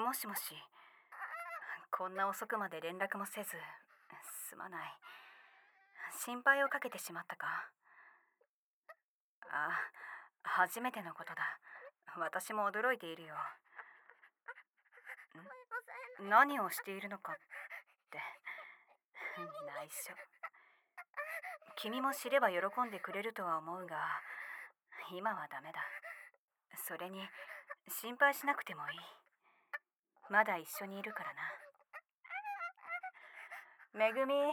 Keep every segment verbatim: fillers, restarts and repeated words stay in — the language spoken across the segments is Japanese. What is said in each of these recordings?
もしもし、こんな遅くまで連絡もせず、すまない。心配をかけてしまったか。あ、初めてのことだ。私も驚いているよ。ん何をしているのかって。内緒。君も知れば喜んでくれるとは思うが、今はダメだ。それに、心配しなくてもいい。まだ一緒にいるからな。めぐみ。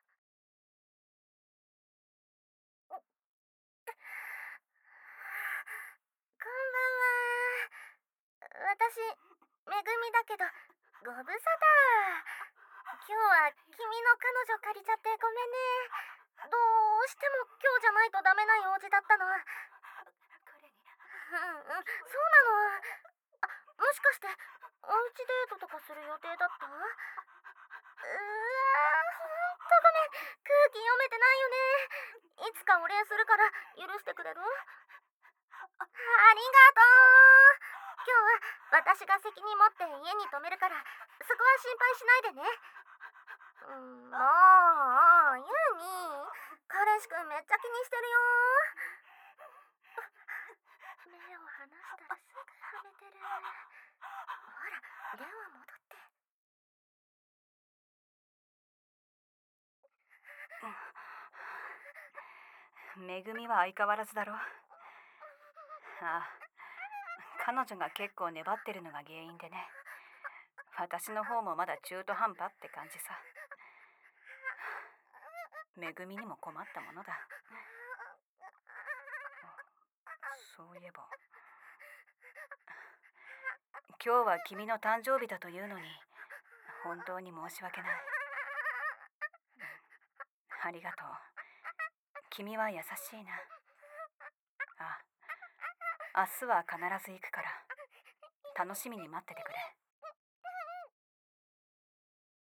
こんばんは。私、めぐみだけど、ご無沙汰。今日は君の彼女借りちゃってごめんね。どうしても今日じゃないとダメな用事だったの。うんうん、そうなの。あ、もしかしておうちデートとかする予定だった？うわー、ほんとごめん。空気読めてないよね。いつかお礼するから許してくれる？ありがとう。今日は私が責任持って家に泊めるから、そこは心配しないでね。うん、もう、ユーミ、彼氏くんめっちゃ気にしてるよ。目を離したらすぐはめてる。ほら、電話戻って。 めぐみは相変わらずだろ。ああ、彼女が結構粘ってるのが原因でね。私の方もまだ中途半端って感じさ。めぐみにも困ったものだ。そういえば、今日は君の誕生日だというのに、本当に申し訳ない。ありがとう。君は優しいな。あ、明日は必ず行くから、楽しみに待っててくれ。